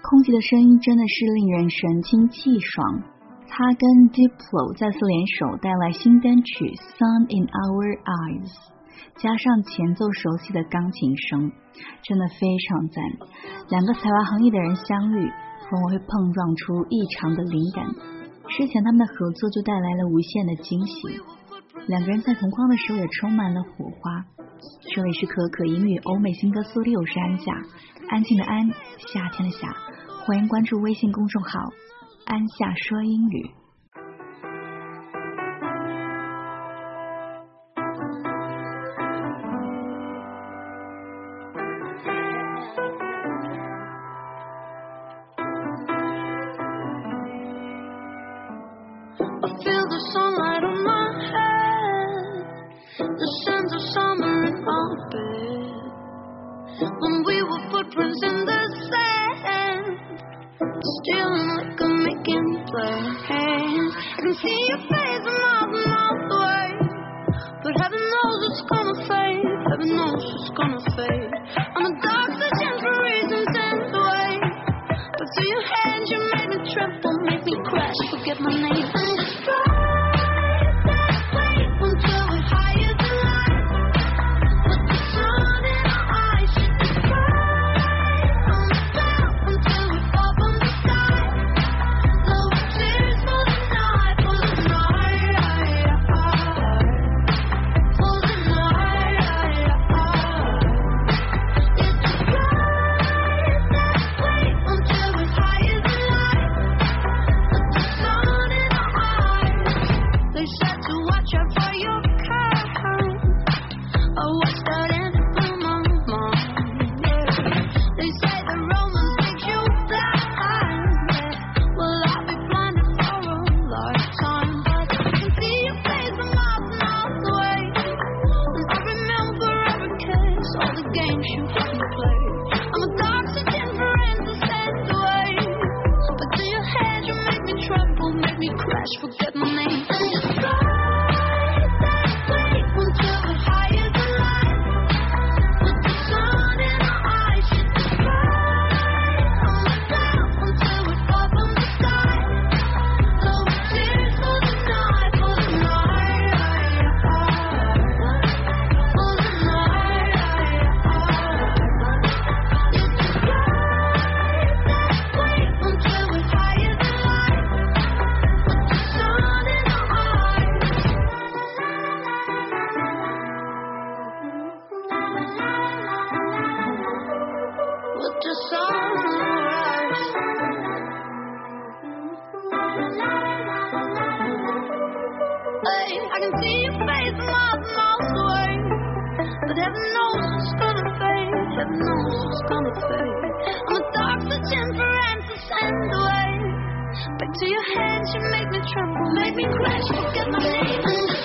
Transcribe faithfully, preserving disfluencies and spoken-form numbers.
空气的声音真的是令人神清气爽。他跟 Diplo 再次联手带来新单曲 Sun in Our Eyes， 加上前奏熟悉的钢琴声，真的非常赞。两个才华横溢的人相遇，往往会碰撞出异常的灵感。之前他们的合作就带来了无限的惊喜，两个人在同框的时候也充满了火花。这里是可可音乐欧美新歌速递，我是安夏，安静的安，夏天的夏，欢迎关注微信公众号安夏说英语。 I feel the sunlight on my head, the scent of summer in our bed. When we were footprints in the sand, stealing like a making plans. I can see your face a mile and miles away, but heaven knows it's gonna fade. Heaven knows it's gonna fade. I'm a dark searching for reasons and way, but to your hand you made me tremble, make me crash, forget my name. Forget my name and just fly that way until we're higher than life. With the sun in our eyes, just fly on the ground until we're up in the sky. So tears for the night, for the night, for the night. Just fly that way until we're higher than life. The sunrise, hey, I can see your face miles and miles away, but heaven knows it's gonna fade. Heaven knows it's gonna fade. I'm a dark searching for answers and way. Back to your hands, you make me tremble, make me crash, forget my name.